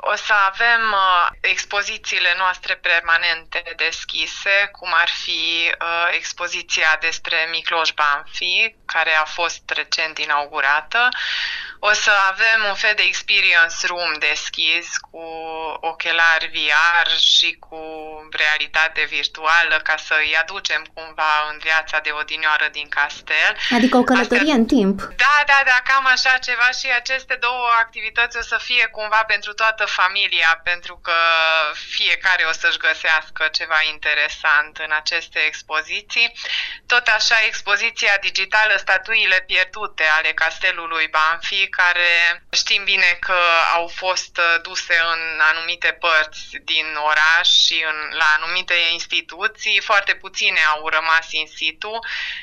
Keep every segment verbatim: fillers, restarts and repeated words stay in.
O să avem uh, expozițiile noastre permanente deschise, cum ar fi uh, expoziția despre Miloš Banfi, care a fost recent inaugurată. O să avem un fel de experience room deschis cu ochelari V R și cu realitate virtuală ca să îi aducem cumva în viața de odinioară din castel. Adică o călătorie Astea... în timp. Da, da, da, cam așa ceva și aceste două activități o să fie cumva pentru toată familia, pentru că fiecare o să-și găsească ceva interesant în aceste expoziții. Tot așa, expoziția digitală Statuile pierdute ale castelului Banfi, care știm bine că au fost duse în anumite părți din oraș și în, la anumite instituții, foarte puține au rămas in situ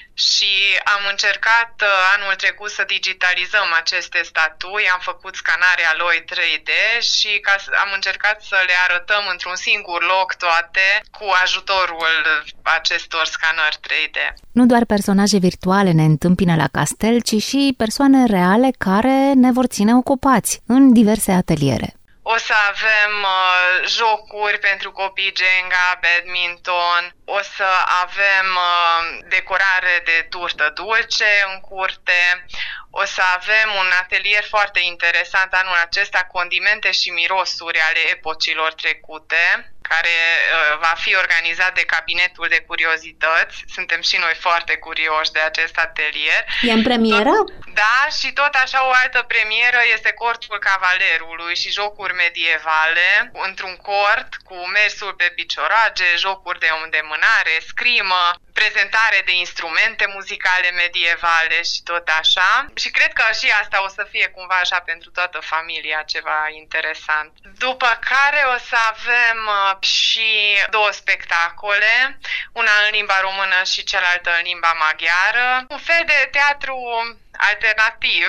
și am încercat anul trecut să digitalizăm aceste statui, am făcut scanarea lor trei D și ca, am încercat să le arătăm într-un singur loc toate cu ajutorul acestor scanări trei D. Nu doar personaje virtuale ne întâmpină la castel, ci și persoane reale care ne vor ține ocupați în diverse ateliere. O să avem uh, jocuri pentru copii, Jenga, badminton, o să avem uh, decorare de turtă dulce în curte, o să avem un atelier foarte interesant anul acesta, condimente și mirosuri ale epocilor trecute, care uh, va fi organizat de Cabinetul de Curiozități. Suntem și noi foarte curioși de acest atelier. E în premieră? Tot, da, și tot așa o altă premieră este Cortul Cavalerului și jocuri medievale, într-un cort cu mersul pe picioarage, jocuri de îndemânare, scrimă, prezentare de instrumente muzicale medievale și tot așa. Și cred că și asta o să fie cumva așa pentru toată familia ceva interesant. După care o să avem și două spectacole, una în limba română și cealaltă în limba maghiară. Un fel de teatru alternativ,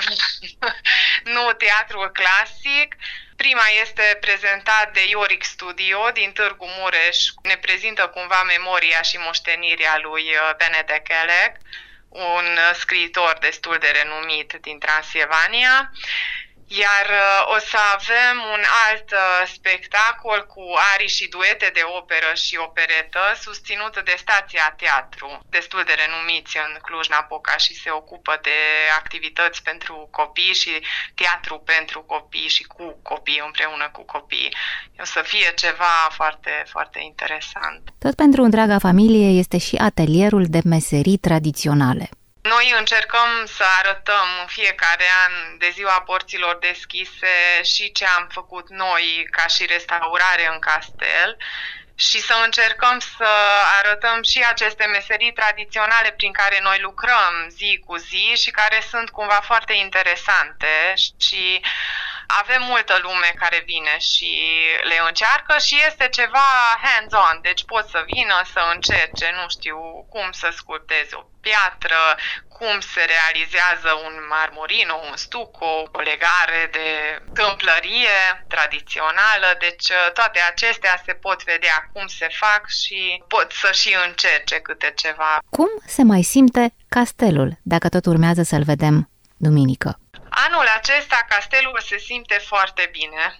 nu teatrul clasic. Prima este prezentat de Ioric Studio din Târgu Mureș. Ne prezintă cumva memoria și moștenirea lui Benedek Elek, un scriitor destul de renumit din Transilvania. Iar o să avem un alt spectacol cu arii și duete de operă și operetă, susținut de Stația Teatru, destul de renumiți în Cluj-Napoca și se ocupă de activități pentru copii și teatru pentru copii și cu copii, împreună cu copii. O să fie ceva foarte, foarte interesant. Tot pentru întreaga familie este și atelierul de meserii tradiționale. Noi încercăm să arătăm în fiecare an de ziua porților deschise și ce am făcut noi ca și restaurare în castel și să încercăm să arătăm și aceste meserii tradiționale prin care noi lucrăm zi cu zi și care sunt cumva foarte interesante și avem multă lume care vine și le încearcă și este ceva hands-on, deci pot să vină să încerce, nu știu, cum să sculpteze o piatră, cum se realizează un marmurino, un stuco, o legare de tâmplărie tradițională, deci toate acestea se pot vedea cum se fac și pot să și încerce câte ceva. Cum se mai simte castelul, dacă tot urmează să-l vedem duminică? Anul acesta castelul se simte foarte bine,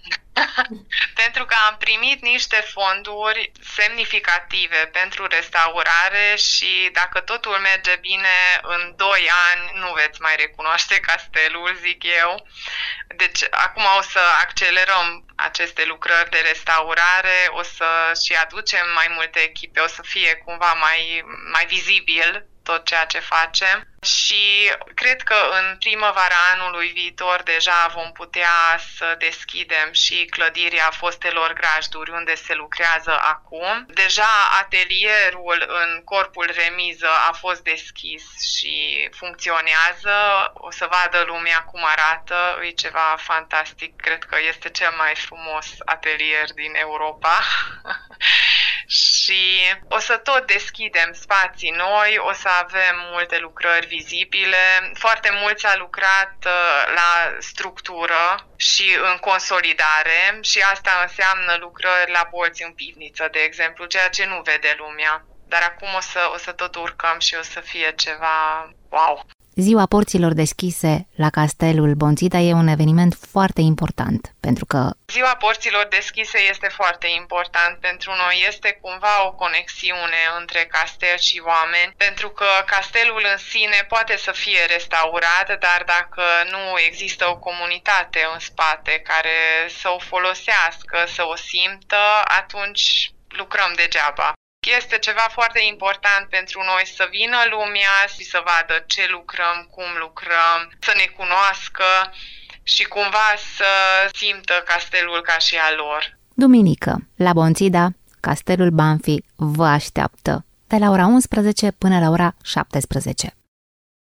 pentru că am primit niște fonduri semnificative pentru restaurare și dacă totul merge bine, în doi ani nu veți mai recunoaște castelul, zic eu. Deci acum o să accelerăm aceste lucrări de restaurare, o să și aducem mai multe echipe, o să fie cumva mai, mai vizibil tot ceea ce facem și cred că în primăvara anului viitor deja vom putea să deschidem și clădirea fostelor grajduri unde se lucrează acum. Deja atelierul în corpul remiză a fost deschis și funcționează. O să vadă lumea cum arată, e ceva fantastic. Cred că este cel mai frumos atelier din Europa. Și o să tot deschidem spații noi, o să avem multe lucrări vizibile. Foarte mulți a lucrat la structură și în consolidare și asta înseamnă lucrări la bolți în pivniță, de exemplu, ceea ce nu vede lumea. Dar acum o să, o să tot urcăm și o să fie ceva wow. Ziua porților deschise la Castelul Bonțida e un eveniment foarte important, pentru că Ziua porților deschise este foarte important pentru noi. Este cumva o conexiune între castel și oameni, pentru că castelul în sine poate să fie restaurat, dar dacă nu există o comunitate în spate care să o folosească, să o simtă, atunci lucrăm degeaba. Este ceva foarte important pentru noi să vină lumea și să vadă ce lucrăm, cum lucrăm, să ne cunoască și cumva să simtă castelul ca și al lor. Duminică, la Bonțida, Castelul Banfi vă așteaptă de la ora unsprezece până la ora șaptesprezece.